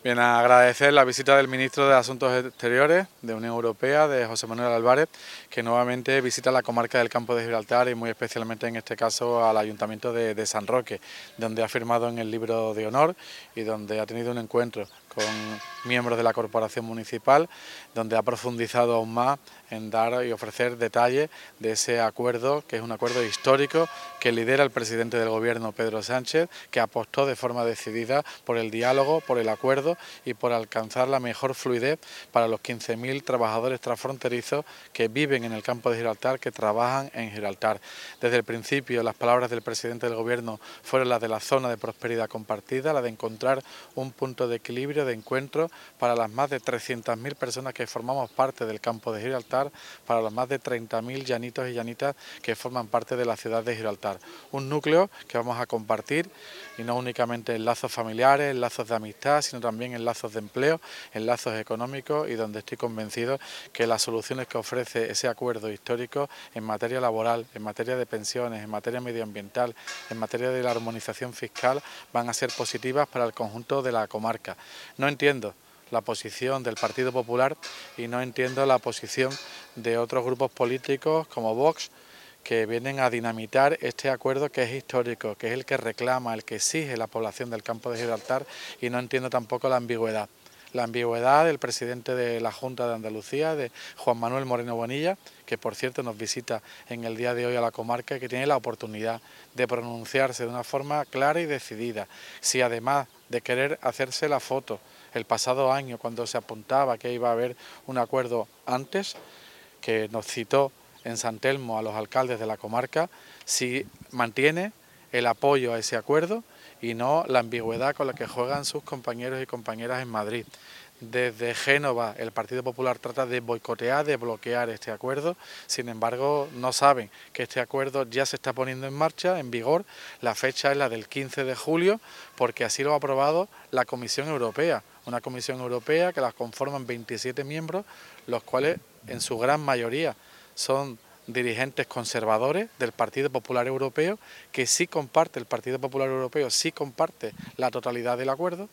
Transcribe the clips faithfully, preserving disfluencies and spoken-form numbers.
Bien, agradecer la visita del ministro de Asuntos Exteriores de Unión Europea, de José Manuel Álvarez, que nuevamente visita la comarca del Campo de Gibraltar y muy especialmente en este caso al Ayuntamiento de, de San Roque, donde ha firmado en el libro de honor y donde ha tenido un encuentro con miembros de la Corporación Municipal, donde ha profundizado aún más en dar y ofrecer detalles de ese acuerdo, que es un acuerdo histórico que lidera el presidente del Gobierno, Pedro Sánchez, que apostó de forma decidida por el diálogo, por el acuerdo y por alcanzar la mejor fluidez para los quince mil trabajadores transfronterizos que viven en el Campo de Gibraltar, que trabajan en Gibraltar. Desde el principio, las palabras del presidente del Gobierno fueron las de la zona de prosperidad compartida, la de encontrar un punto de equilibrio, de encuentro para las más de trescientas mil personas que formamos parte del Campo de Gibraltar, para los más de treinta mil llanitos y llanitas que forman parte de la ciudad de Gibraltar. Un núcleo que vamos a compartir, y no únicamente en lazos familiares, en lazos de amistad, sino también en lazos de empleo, en lazos económicos, y donde estoy convencido que las soluciones que ofrece ese acuerdo histórico en materia laboral, en materia de pensiones, en materia medioambiental, en materia de la armonización fiscal, van a ser positivas para el conjunto de la comarca. No entiendo la posición del Partido Popular y no entiendo la posición de otros grupos políticos como Vox, que vienen a dinamitar este acuerdo que es histórico, que es el que reclama, el que exige la población del Campo de Gibraltar, y no entiendo tampoco la ambigüedad. La ambigüedad del presidente de la Junta de Andalucía, de Juan Manuel Moreno Bonilla, que por cierto nos visita en el día de hoy a la comarca y que tiene la oportunidad de pronunciarse de una forma clara y decidida. Si además de querer hacerse la foto el pasado año, cuando se apuntaba que iba a haber un acuerdo antes, que nos citó en San Telmo a los alcaldes de la comarca, si mantiene el apoyo a ese acuerdo y no la ambigüedad con la que juegan sus compañeros y compañeras en Madrid. Desde Génova el Partido Popular trata de boicotear, de bloquear este acuerdo, sin embargo no saben que este acuerdo ya se está poniendo en marcha, en vigor. La fecha es la del quince de julio, porque así lo ha aprobado la Comisión Europea, una Comisión Europea que la conforman veintisiete miembros, los cuales en su gran mayoría son dirigentes conservadores del Partido Popular Europeo, que sí comparte, el Partido Popular Europeo sí comparte la totalidad del acuerdo,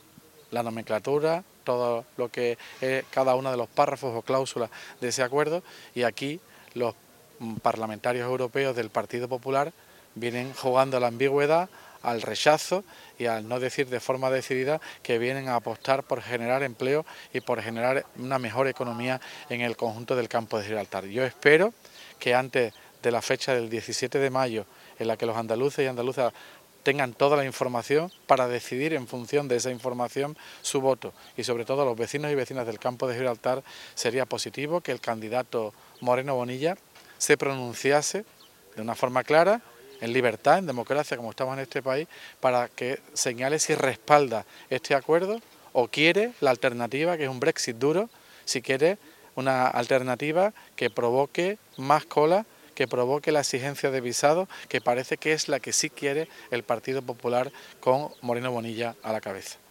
la nomenclatura, todo lo que es cada uno de los párrafos o cláusulas de ese acuerdo, y aquí los parlamentarios europeos del Partido Popular vienen jugando a la ambigüedad, al rechazo y al no decir de forma decidida que vienen a apostar por generar empleo y por generar una mejor economía en el conjunto del Campo de Gibraltar. Yo espero que antes de la fecha del diecisiete de mayo, en la que los andaluces y andaluzas tengan toda la información para decidir en función de esa información su voto, y sobre todo los vecinos y vecinas del Campo de Gibraltar, sería positivo que el candidato Moreno Bonilla se pronunciase de una forma clara, en libertad, en democracia, como estamos en este país, para que señale si respalda este acuerdo o quiere la alternativa, que es un Brexit duro, si quiere una alternativa que provoque más cola, que provoque la exigencia de visado, que parece que es la que sí quiere el Partido Popular con Moreno Bonilla a la cabeza.